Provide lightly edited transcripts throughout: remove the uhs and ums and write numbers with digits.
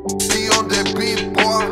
Be on the beat, boy.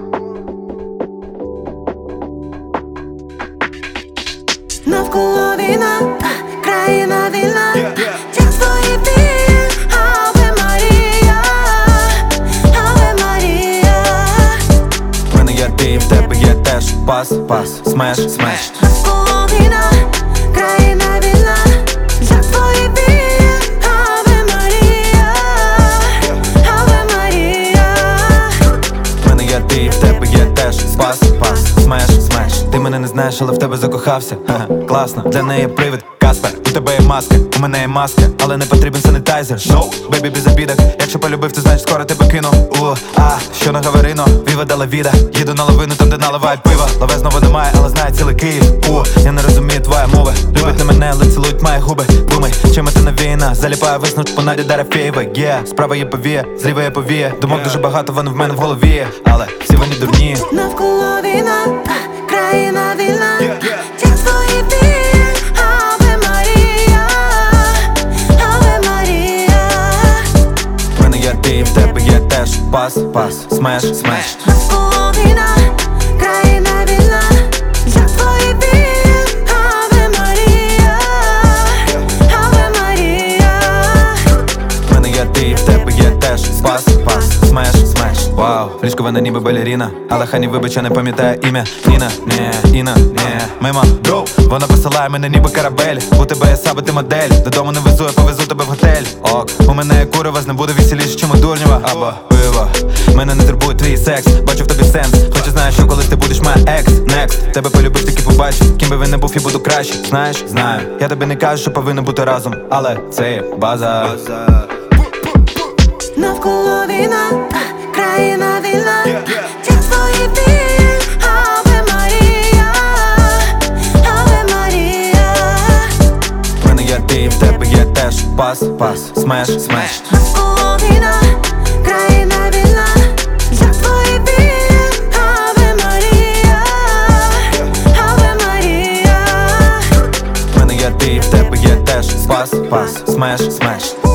Навколо війна, країна вільна. Як твої вії, Аве Марія, Аве Марія. В мене є ти, в тебе є теж. Пас, смеш. Навколо війна, країна вільна. Як твої вії, Аве Марія, Аве Марія. В мене є ти, в тебе є теж. Пас, смеш. Ти мене не знаєш, але в тебе закохався. Ха-ха, класно, для неї привид. Каспер, у тебе є маска, у мене є маска, але не потрібен санітайзер. Шоу, бейбі без обідок. Якщо полюбив, то значить скоро тебе кину. Що на Гаверино, Віва дала віда. Їду на лавину, там де наливають пиво. Лаве знову немає, але знає цілий Київ. Я не розумію твоя мова. Любить не мене, але цілують мої губи. Думай, чим ти навіяна. Заліпаю висну понаді Дарафєєва. Справа є повія, зліва є повія. Думок дуже багато, вони в мене в голові, але всі вони дурні. Навколо війна, країна вільна. Як твої вії, Аве Марія, Аве Марія. В мене є ти, в тебе є теж. Пас, смеш. Навколо війна, країна вільна. Як твої вії, Аве Марія, Аве Марія. В мене є ти, в тебе є теж. Пас, смеш. Вау, ліжко вона ніби балеріна, але хані вибача не пам'ятає ім'я. Іна, мимо, бро. Вона посилає мене ніби корабель. У тебе є саби, ти модель. Додому не везу, я повезу тебе в готель. Ок, у мене є курива, не буде веселіше, чим у Дурнєва. Або пиво, мене не турбує твій секс. Бачу в тобі сенс, хоча знаєш, що колись ти будеш моя екс. Next, тебе полюбив, таки побачив. Ким би він не був, я буду краще. Знаєш, знаю, я тобі не кажу, що повинно бути разом, але це є база. Навколо війна, країна вільна. Як твої вії, Аве Марія, Аве Марія. В мене є ти, в тебе є теж. Пас, смеш. Навколо війна, країна вільна. Як твої вії, Аве Марія, Аве Марія. В мене є ти, в тебе є теж. Пас, смеш.